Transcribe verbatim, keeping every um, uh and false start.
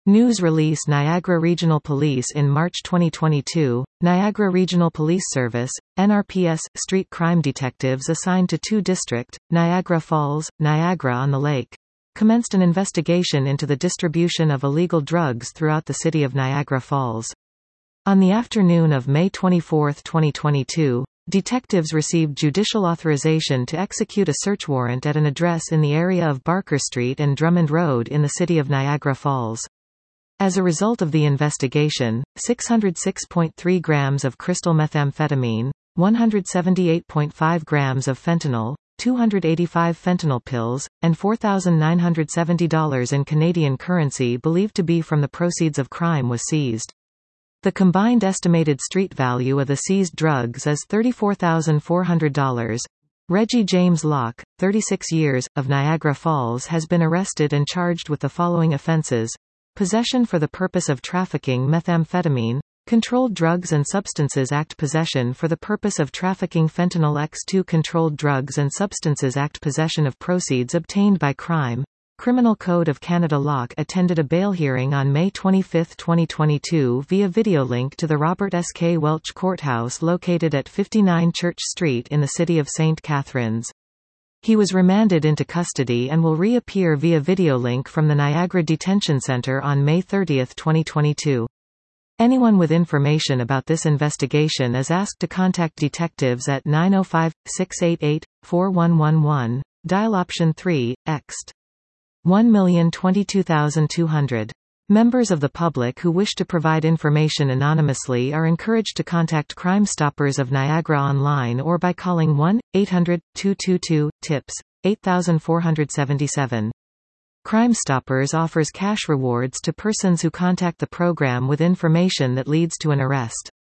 News release Niagara Regional Police in March twenty twenty-two, Niagara Regional Police Service, N R P S, street crime detectives assigned to two district, Niagara Falls, Niagara-on-the-Lake, commenced an investigation into the distribution of illegal drugs throughout the city of Niagara Falls. On the afternoon of May twenty-fourth twenty twenty-two, detectives received judicial authorization to execute a search warrant at an address in the area of Barker Street and Drummond Road in the city of Niagara Falls. As a result of the investigation, six hundred six point three grams of crystal methamphetamine, one hundred seventy-eight point five grams of fentanyl, two hundred eighty-five fentanyl pills, and four thousand nine hundred seventy dollars in Canadian currency believed to be from the proceeds of crime was seized. The combined estimated street value of the seized drugs is thirty-four thousand four hundred dollars. Reggie James Locke, thirty-six years, of Niagara Falls has been arrested and charged with the following offenses: possession for the purpose of trafficking methamphetamine, Controlled Drugs and Substances Act possession for the purpose of trafficking fentanyl by two Controlled Drugs and Substances Act possession of proceeds obtained by crime. Criminal Code of Canada. Locke attended a bail hearing on May twenty-fifth twenty twenty-two via videolink to the Robert S. K. Welch Courthouse located at fifty-nine Church Street in the city of Saint Catharines. He was remanded into custody and will reappear via videolink from the Niagara Detention Centre on May thirtieth twenty twenty-two. Anyone with information about this investigation is asked to contact detectives at nine oh five, six eight eight, four one one one, dial option three, ext. one million twenty-two thousand two hundred. Members of the public who wish to provide information anonymously are encouraged to contact Crime Stoppers of Niagara online or by calling one eight hundred, two two two, TIPS, eight four seven seven. Crime Stoppers offers cash rewards to persons who contact the program with information that leads to an arrest.